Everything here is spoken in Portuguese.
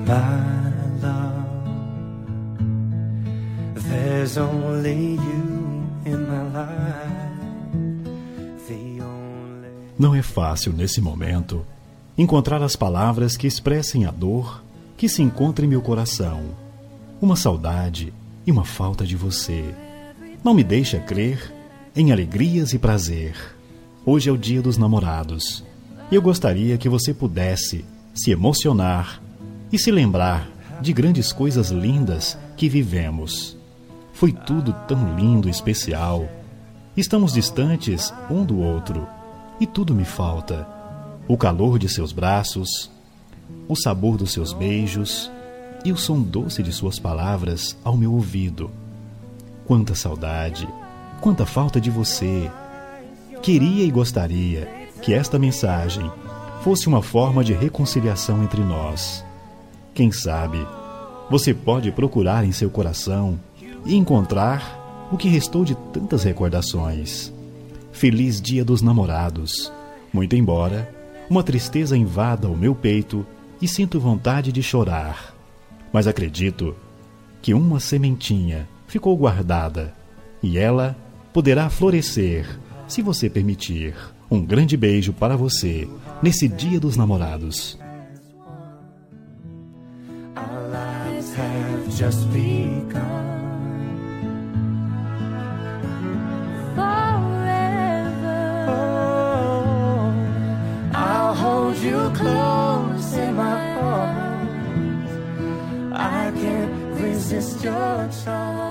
my love. There's only you in my life. The only... Não é fácil, nesse momento, encontrar as palavras que expressem a dor que se encontra em meu coração. Uma saudade e uma falta de você. Não me deixa crer em alegrias e prazer. Hoje é o Dia dos Namorados. E eu gostaria que você pudesse se emocionar e se lembrar de grandes coisas lindas que vivemos. Foi tudo tão lindo e especial. Estamos distantes um do outro e tudo me falta. O calor de seus braços, o sabor dos seus beijos e o som doce de suas palavras ao meu ouvido. Quanta saudade, quanta falta de você. Queria e gostaria que esta mensagem fosse uma forma de reconciliação entre nós. Quem sabe, você pode procurar em seu coração e encontrar o que restou de tantas recordações. Feliz Dia dos Namorados. Muito embora uma tristeza invada o meu peito e sinto vontade de chorar. Mas acredito que uma sementinha ficou guardada e ela poderá florescer se você permitir. Um grande beijo para você nesse Dia dos Namorados. Our lives have just begun. Forever, oh, I'll hold you close in my arms. I can't resist your charm.